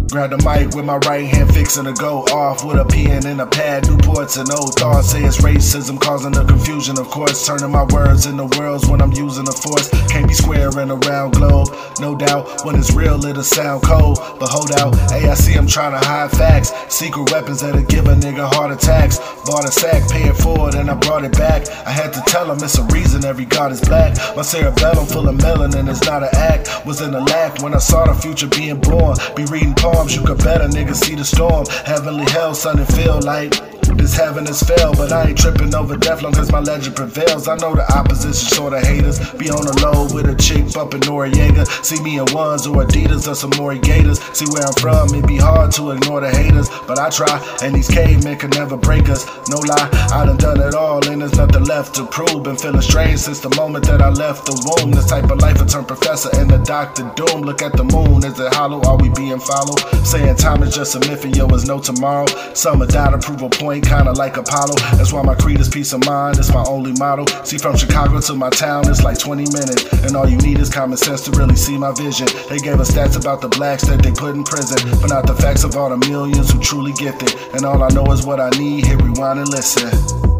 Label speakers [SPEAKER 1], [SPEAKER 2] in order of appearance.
[SPEAKER 1] Grab the mic with my right hand, fixing to go off with a pen and a pad. Newports and old thoughts say it's racism causing the confusion. Of course, turning my words into worlds when I'm using the force. Can't be squaring around globe. No doubt, when it's real, it'll sound cold. But hold out, hey, I see I'm trying to hide facts. Secret weapons that'll give a nigga heart attacks. Bought a sack, pay it forward, and I brought it back. I had to tell him it's a reason every god is black. My cerebellum full of melanin is not an act. Was in the lack when I saw the future being born. Be reading poems, you could better nigga see the storm. Heavenly hell, sun and feel like this heaven is fell, but I ain't tripping over death long as my legend prevails. I know the opposition sorta haters. Be on the low with a chick bumping Noriega. See me in ones or Adidas or some more Gators. See where I'm from, it be hard to ignore the haters, but I try, and these cavemen can never break us. No lie, I done it all, and there's nothing left to prove. Been feeling strange since the moment that I left the womb. This type of life, a turn professor and the Dr. Doom. Look at the moon, is it hollow? Are we being followed? Saying time is just a myth and yo, is no tomorrow. Some have died to prove a point, kinda like Apollo. That's why my creed is peace of mind, it's my only motto. See, from Chicago to my town, it's like 20 minutes. And all you need is common sense to really see my vision. They gave us stats about the blacks that they put in prison, but not the facts of all the millions who truly get it. And all I know is what I need, hit rewind and listen.